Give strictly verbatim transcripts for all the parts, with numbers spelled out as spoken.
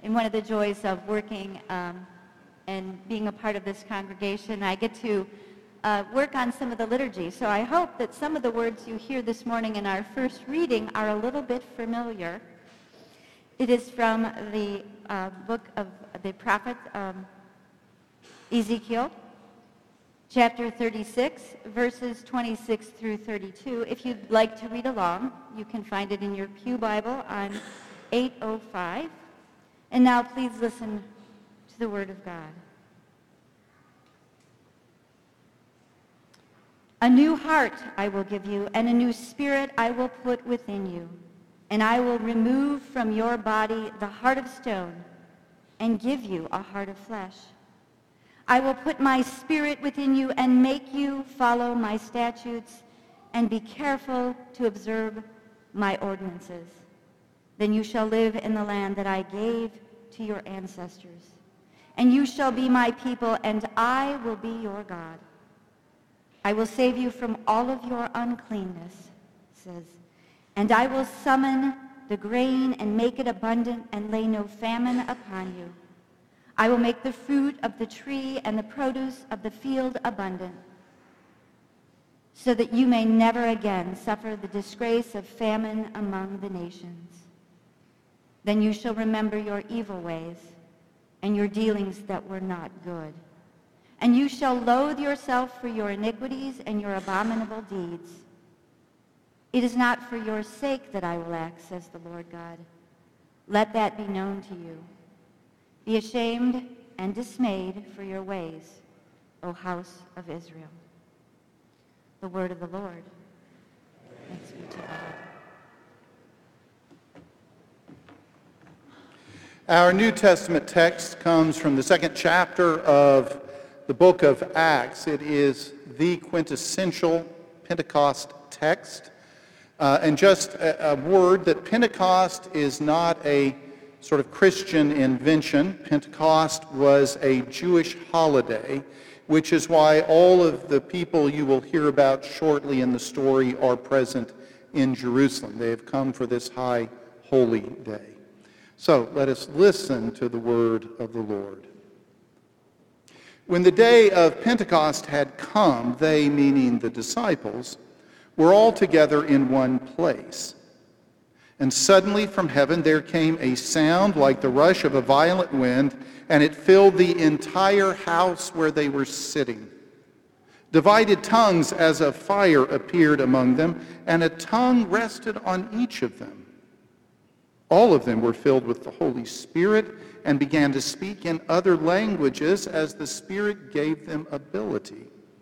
in one of the joys of working um, and being a part of this congregation, I get to uh, work on some of the liturgy. So I hope that some of the words you hear this morning in our first reading are a little bit familiar. It is from the uh, book of the prophet um, Ezekiel, chapter thirty-six, verses twenty-six through thirty-two. If you'd like to read along, you can find it in your pew Bible on eight oh five. And now please listen to the word of God. A new heart I will give you, and a new spirit I will put within you. And I will remove from your body the heart of stone and give you a heart of flesh. I will put my spirit within you and make you follow my statutes and be careful to observe my ordinances. Then you shall live in the land that I gave to your ancestors. And you shall be my people, and I will be your God. I will save you from all of your uncleanness, it says, and I will summon the grain and make it abundant and lay no famine upon you. I will make the fruit of the tree and the produce of the field abundant, so that you may never again suffer the disgrace of famine among the nations. Then you shall remember your evil ways and your dealings that were not good. And you shall loathe yourself for your iniquities and your abominable deeds. It is not for your sake that I will act, says the Lord God. Let that be known to you. Be ashamed and dismayed for your ways, O house of Israel. The word of the Lord. Thanks be to God. Our New Testament text comes from the second chapter of the book of Acts. It is the quintessential Pentecost text. Uh, and just a, a word that Pentecost is not a sort of Christian invention. Pentecost was a Jewish holiday, which is why all of the people you will hear about shortly in the story are present in Jerusalem. They have come for this high holy day. So let us listen to the word of the Lord. When the day of Pentecost had come, they, meaning the disciples, were all together in one place. And suddenly from heaven there came a sound like the rush of a violent wind, and it filled the entire house where they were sitting. Divided tongues as of fire appeared among them, and a tongue rested on each of them. All of them were filled with the Holy Spirit and began to speak in other languages as the Spirit gave them ability.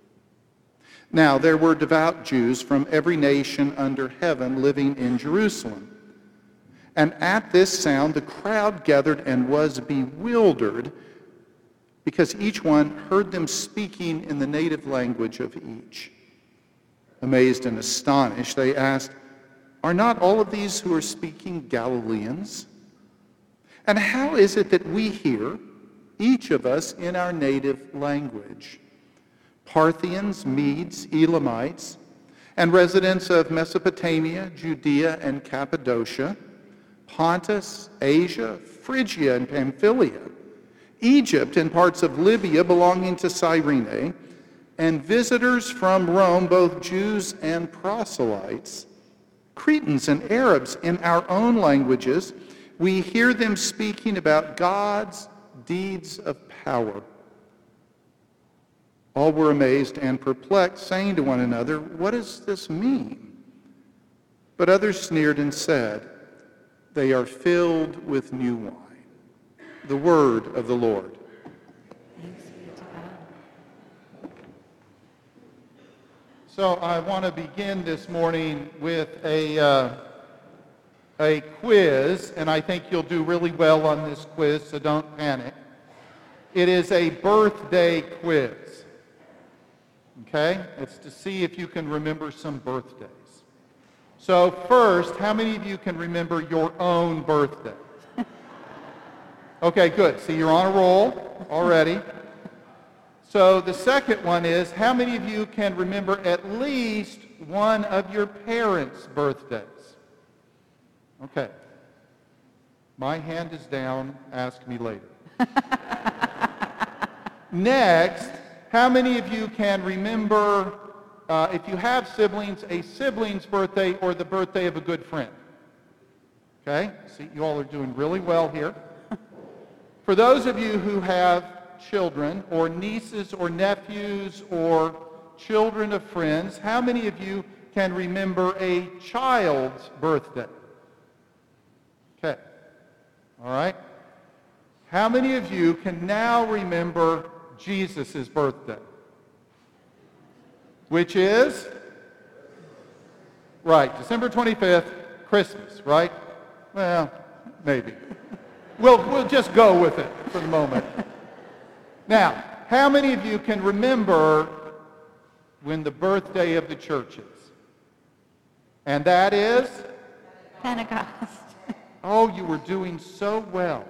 Now there were devout Jews from every nation under heaven living in Jerusalem. And at this sound the crowd gathered and was bewildered, because each one heard them speaking in the native language of each. Amazed and astonished, they asked, "Are not all of these who are speaking Galileans? And how is it that we hear, each of us in our native language? Parthians, Medes, Elamites, and residents of Mesopotamia, Judea and Cappadocia, Pontus, Asia, Phrygia and Pamphylia, Egypt and parts of Libya belonging to Cyrene, and visitors from Rome, both Jews and proselytes, Cretans and Arabs in our own languages, we hear them speaking about God's deeds of power." All were amazed and perplexed, saying to one another, "What does this mean?" But others sneered and said, "They are filled with new wine." The word of the Lord. Thanks be to God. So I want to begin this morning with a, uh, a quiz, and I think you'll do really well on this quiz, so don't panic. It is a birthday quiz. Okay? It's to see if you can remember some birthdays. So first, how many of you can remember your own birthday? Okay, good. See, you're on a roll already. So the second one is, how many of you can remember at least one of your parents' birthdays? Okay. My hand is down. Ask me later. Next, how many of you can remember, uh, if you have siblings, a sibling's birthday or the birthday of a good friend? Okay, see, you all are doing really well here. For those of you who have children or nieces or nephews or children of friends, how many of you can remember a child's birthday? Okay, all right. How many of you can now remember Jesus' birthday? Which is? Right, December twenty-fifth, Christmas, right? Well, maybe. We'll, we'll just go with it for the moment. Now, how many of you can remember when the birthday of the church is? And that is? Pentecost. Oh, you were doing so well.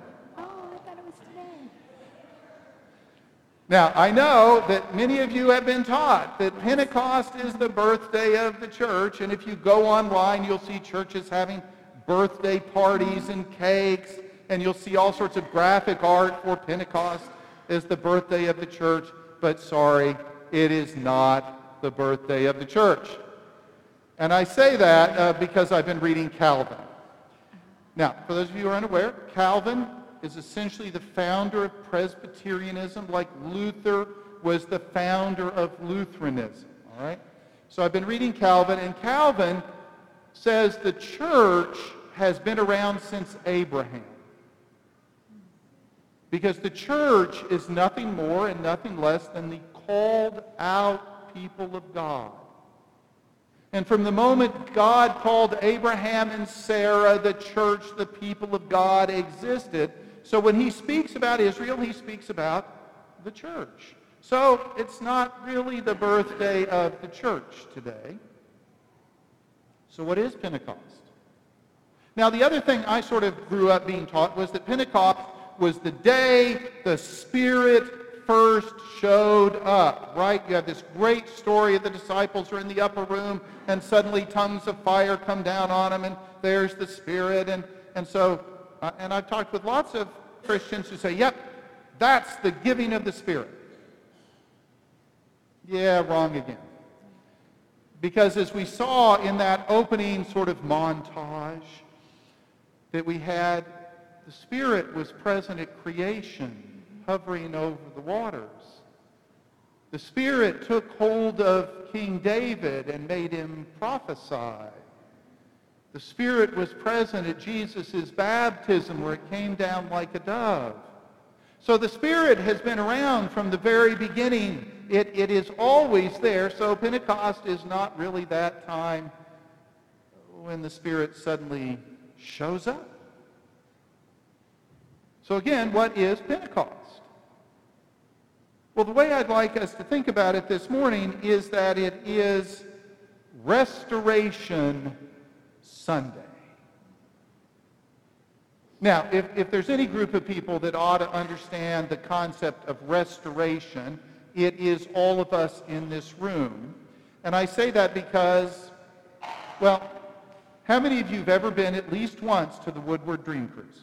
Now, I know that many of you have been taught that Pentecost is the birthday of the church, and if you go online, you'll see churches having birthday parties and cakes, and you'll see all sorts of graphic art for Pentecost as the birthday of the church, but sorry, it is not the birthday of the church. And I say that uh, because I've been reading Calvin. Now, for those of you who are unaware, Calvin is essentially the founder of Presbyterianism, like Luther was the founder of Lutheranism, all right? So I've been reading Calvin, and Calvin says the church has been around since Abraham. Because the church is nothing more and nothing less than the called out people of God. And from the moment God called Abraham and Sarah, the church, the people of God existed. So when he speaks about Israel, he speaks about the church. So it's not really the birthday of the church today. So what is Pentecost? Now, the other thing I sort of grew up being taught was that Pentecost was the day the Spirit first showed up, right? You have this great story of the disciples are in the upper room, and suddenly tongues of fire come down on them, and there's the Spirit. And, and so, uh, and I've talked with lots of Christians who say, yep, that's the giving of the Spirit. Yeah, wrong again. Because as we saw in that opening sort of montage that we had, the Spirit was present at creation, hovering over the waters. The Spirit took hold of King David and made him prophesy. The Spirit was present at Jesus' baptism, where it came down like a dove. So the Spirit has been around from the very beginning. It, it is always there. So Pentecost is not really that time when the Spirit suddenly shows up. So again, what is Pentecost? Well, the way I'd like us to think about it this morning is that it is Restoration Sunday. Now, if, if there's any group of people that ought to understand the concept of restoration, it is all of us in this room. And I say that because, well, how many of you have ever been at least once to the Woodward Dream Cruise?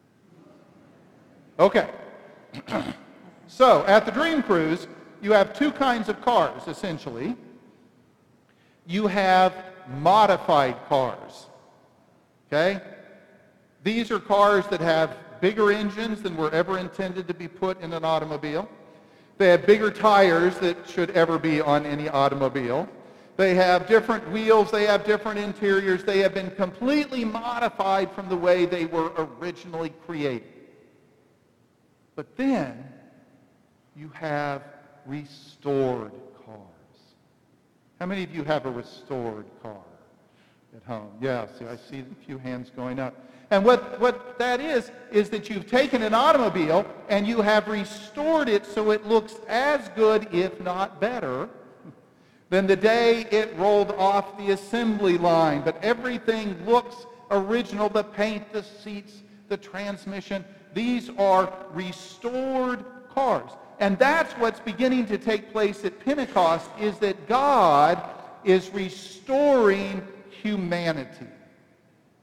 Okay. So, at the Dream Cruise, you have two kinds of cars, essentially. You have modified cars, okay? These are cars that have bigger engines than were ever intended to be put in an automobile. They have bigger tires that should ever be on any automobile. They have different wheels. They have different interiors. They have been completely modified from the way they were originally created. But then you have restored cars. How many of you have a restored car at home? Yeah, see, I see a few hands going up. And what, what that is, is that you've taken an automobile and you have restored it so it looks as good, if not better, than the day it rolled off the assembly line. But everything looks original, the paint, the seats, the transmission. These are restored cars. And that's what's beginning to take place at Pentecost, is that God is restoring humanity.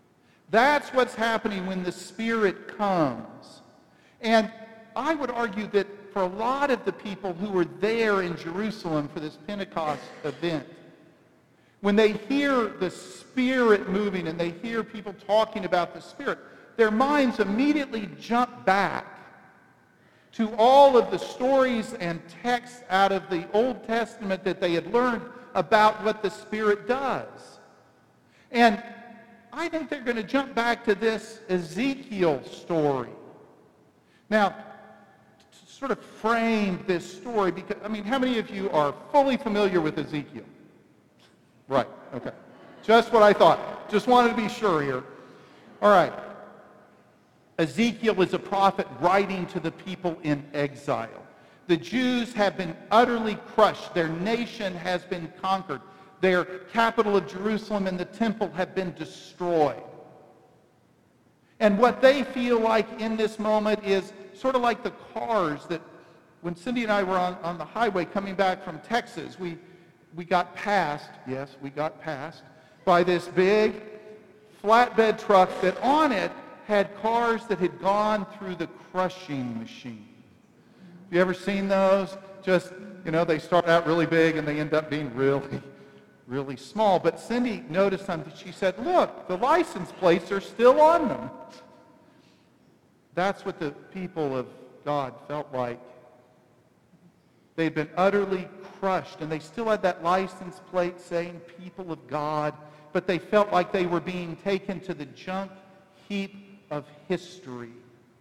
That's what's happening when the Spirit comes. And I would argue that for a lot of the people who were there in Jerusalem for this Pentecost event, when they hear the Spirit moving and they hear people talking about the Spirit, their minds immediately jump back to all of the stories and texts out of the Old Testament that they had learned about what the Spirit does. And I think they're going to jump back to this Ezekiel story. Now, to sort of frame this story, because, I mean, how many of you are fully familiar with Ezekiel? Right, okay. Just what I thought. Just wanted to be sure here. All right. Ezekiel is a prophet writing to the people in exile. The Jews have been utterly crushed. Their nation has been conquered. Their capital of Jerusalem and the temple have been destroyed. And what they feel like in this moment is sort of like the cars that when Cindy and I were on, on the highway coming back from Texas, we, we got passed, yes, we got passed, by this big flatbed truck that on it had cars that had gone through the crushing machine. Have you ever seen those? Just, you know, they start out really big and they end up being really, really small. But Cindy noticed something. She said, look, the license plates are still on them. That's what the people of God felt like. They'd been utterly crushed, and they still had that license plate saying people of God, but they felt like they were being taken to the junk heap of history,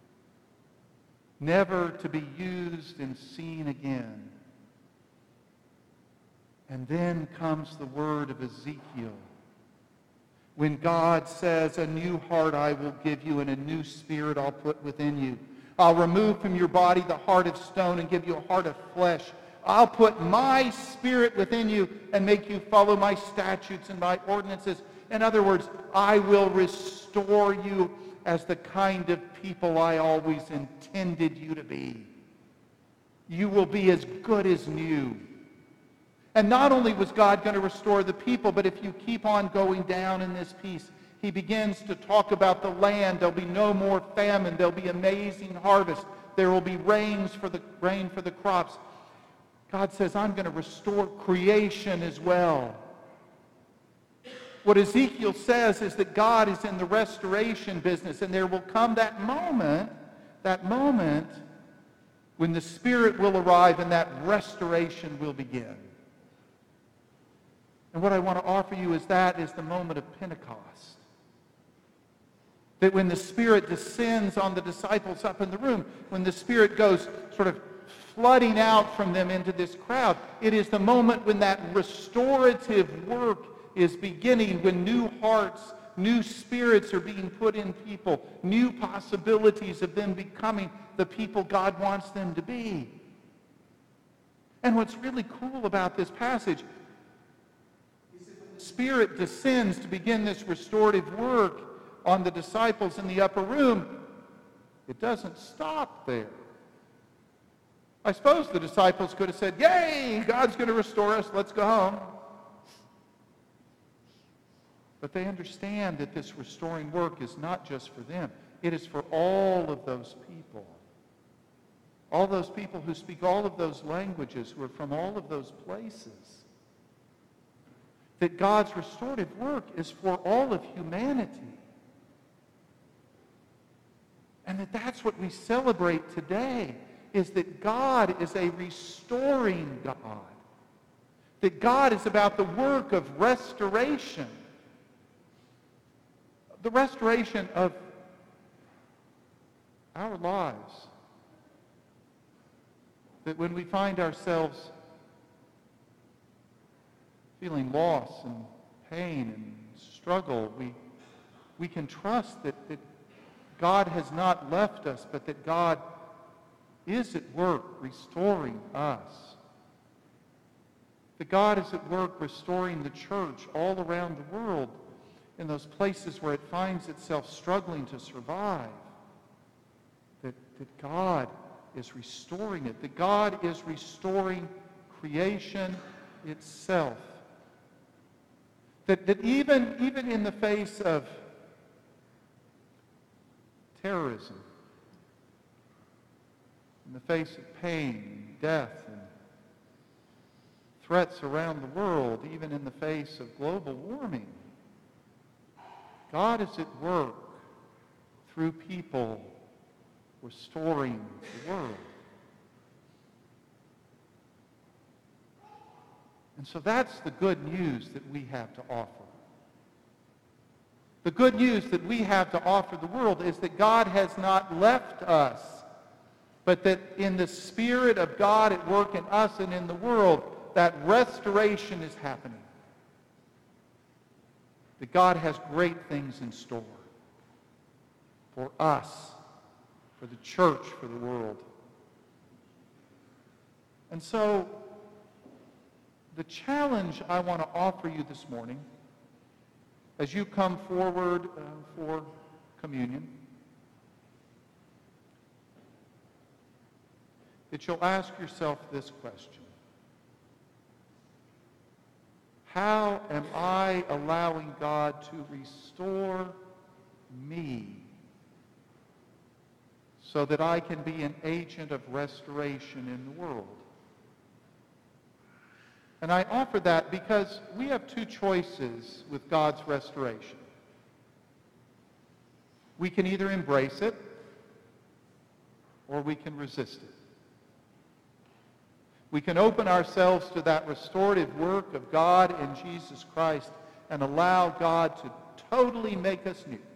never to be used and seen again. And then comes the word of Ezekiel, when God says, a new heart I will give you, and a new spirit I'll put within you. I'll remove from your body the heart of stone and give you a heart of flesh. I'll put my spirit within you and make you follow my statutes and my ordinances. In other words, I will restore you as the kind of people I always intended you to be. You will be as good as new. And not only was God going to restore the people, but if you keep on going down in this piece, he begins to talk about the land. There'll be no more famine. There'll be amazing harvest. There will be rains for the rain for the crops. God says, I'm going to restore creation as well. What Ezekiel says is that God is in the restoration business, and there will come that moment, that moment when the Spirit will arrive and that restoration will begin. And what I want to offer you is that is the moment of Pentecost. That when the Spirit descends on the disciples up in the room, when the Spirit goes sort of flooding out from them into this crowd, it is the moment when that restorative work is beginning, when new hearts, new spirits are being put in people, new possibilities of them becoming the people God wants them to be. And what's really cool about this passage is that when the Spirit descends to begin this restorative work on the disciples in the upper room, it doesn't stop there. I suppose the disciples could have said, yay, God's going to restore us, let's go home. But they understand that this restoring work is not just for them. It is for all of those people. All those people who speak all of those languages, who are from all of those places. That God's restorative work is for all of humanity. And that that's what we celebrate today, is that God is a restoring God. That God is about the work of restoration. The restoration of our lives. That when we find ourselves feeling loss and pain and struggle, we, we can trust that, that God has not left us, but that God is at work restoring us. That God is at work restoring the church all around the world in those places where it finds itself struggling to survive. That, that God is restoring it. That God is restoring creation itself. That, that even, even in the face of terrorism, in the face of pain and death and threats around the world, even in the face of global warming, God is at work through people restoring the world. And so that's the good news that we have to offer. The good news that we have to offer the world is that God has not left us, but that in the Spirit of God at work in us and in the world, that restoration is happening. That God has great things in store for us, for the church, for the world. And so, the challenge I want to offer you this morning, as you come forward uh, for communion, that you'll ask yourself this question. How am I allowing God to restore me so that I can be an agent of restoration in the world? And I offer that because we have two choices with God's restoration. We can either embrace it or we can resist it. We can open ourselves to that restorative work of God in Jesus Christ and allow God to totally make us new.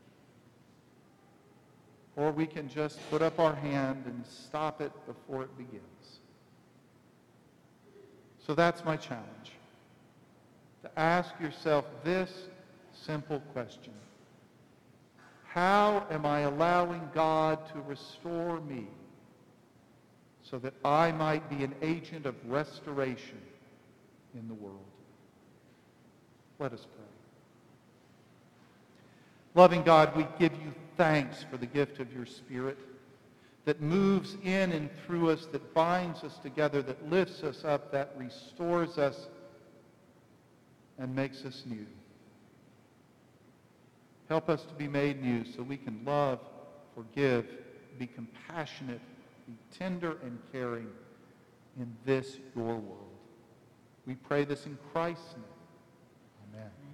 Or we can just put up our hand and stop it before it begins. So that's my challenge. To ask yourself this simple question. How am I allowing God to restore me so that I might be an agent of restoration in the world? Let us pray. Loving God, we give you thanks for the gift of your Spirit that moves in and through us, that binds us together, that lifts us up, that restores us and makes us new. Help us to be made new so we can love, forgive, be compassionate, be tender and caring in this, your world. We pray this in Christ's name. Amen.